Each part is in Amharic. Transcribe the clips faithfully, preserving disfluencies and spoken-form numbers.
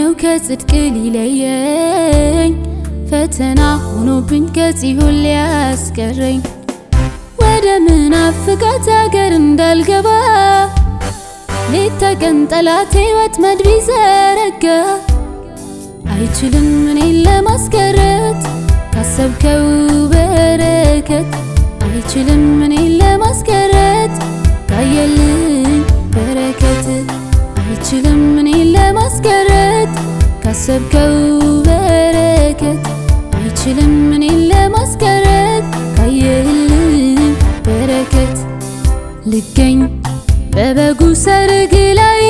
ነው ከጽድቅ ሊለየኝ ፈተና ሆኖብኝ ከጽዮን ሊያስቀረኝ ወደ ምናፍቃት አገር እንዳልገባ ሌት ተቀን ጠላቴ ወጥመድ ቢዘረጋ አይችልም እኔን ለማስቀረት ካሰብከው በረከት አይችልም እኔን ለማስቀረት ካየልኝ በረከት አይችልም እኔን ለማስቀረት ካሰብከው በረከት አይችልም እኔን ለማስቀረት ካየልኝ በረከት ልገኝ በበጉ ሰርግ ላይ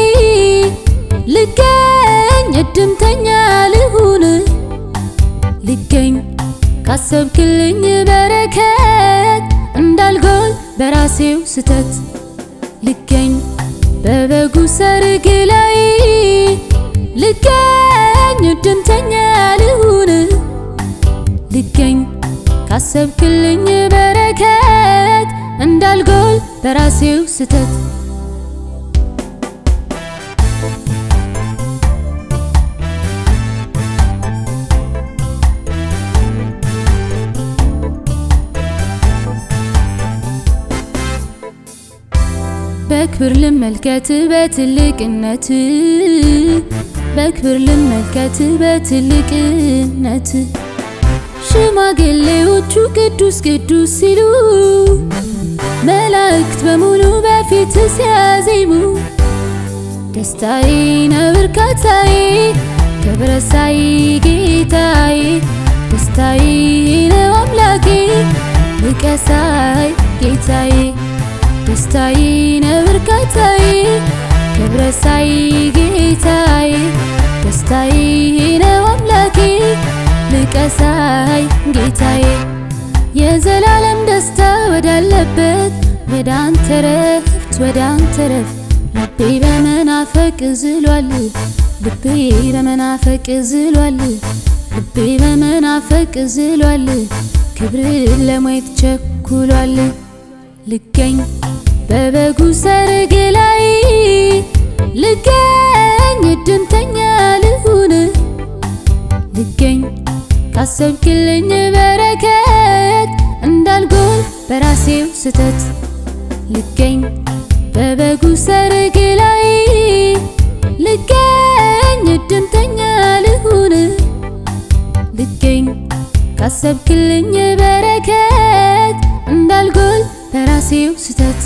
ልገኝ እድምተኛ ልሁን ልገኝ ካሰብክልኝ በረከት እንዳልጎል በራሴው ስተት ልገኝ በበጉ ሰርግ ላይ ልገኝ እድምተኛ ልሁን ልገኝ ካሰብክልኝ በረከት እንዳልጎል በራሴው ስተት በክብር ልመልከት በትልቅነት በክብር ልመልከት በትልቅነት ሽማግሌዎቹ ቅዱስ ቅዱስ ሲሉ መላእክት በሙሉ በፊት ሲያዜሙ ደስታዬ ነው እርካታዬ ክብረሳይ ጌታዬ ደስታዬ ነው አምላኬ ልቀሳይ ጌታዬ ደስታዬ ነው እርካታዬ ክብረሳይ ጌታዬ ደስታዬ ነው አምላኬ ልቀሳይ ጌታዬ የዘላለም ደስታ ወዳለበት ወደ አንተ ረፍት ወደ አንተ ረፍት ልቤ በመናፈቅ ዝሏል ልቤ በመናፈቅ ዝሏል ልቤ በመናፈቅ ዝሏል ክብርን ለማየት ቸኩሏል ልገኝ በበጉ ሰርግ ላይ ልገኝ እድምተኛ ልሁን ልገኝ ካሰብክልኝ በረከት እንዳልጎል በራሴው ስተት ልገኝ በበጉ ሰርግ ላይ ልገኝ እድምተኛ ልሁን ልገኝ ካሰብክልኝ በረከት እንዳልጎል በራሴው ስተት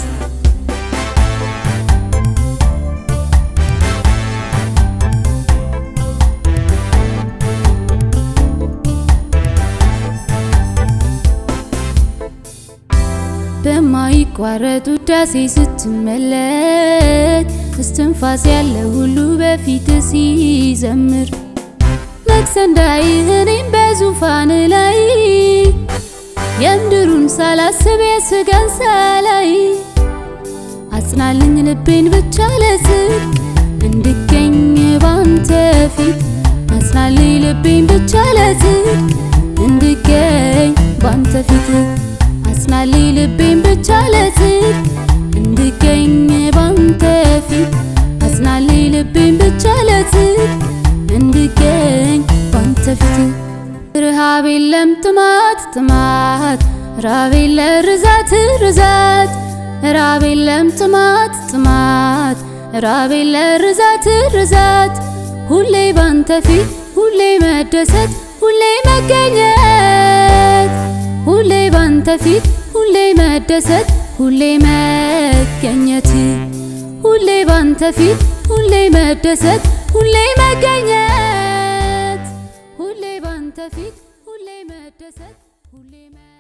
በማይቋረጥ ውዳሴ ስትመለክ እስትንፋስ ያለው ሁሉ በፊት ሲዘምር ነግሰንዳይ እኔም በዙፋን ላይ የምድሩን ሳላስብ የሥጋን ሳላይ አጽናልኝ ልቤን ብቻ ለጽድቅ እንድገኝ ባንተ ፊት አጽናልኝ ልቤን ብቻ ለጽድቅ እንድገኝ ባንተ ፊት አጽናልኝ ልቤን ብቻ ለጽድቅ እንድገኝ ባንተ ፊት አጽናልኝ ልቤን ብቻ ለጽድቅ እንድገኝ ባንተ ፊት ረሃብ የለም ጥማት ጥማት ራብ የለም ርዛት ርዛት ራብ የለም ጥማት ጥማት ራብ የለም ርዛት ርዛት ሁሌ ባንተ ፊት ሁሌ መደሰት ሁሌ መገኘት ሁሌ ባንተ ፊት ሁሌ መደሰት ሁሌ መገኘት ሁሌ ባንተ ፊት ሁሌ መደሰት ሁሌ መገኘት ሁሌ ባንተ ፊት ሁሌ መደሰት ሁሌ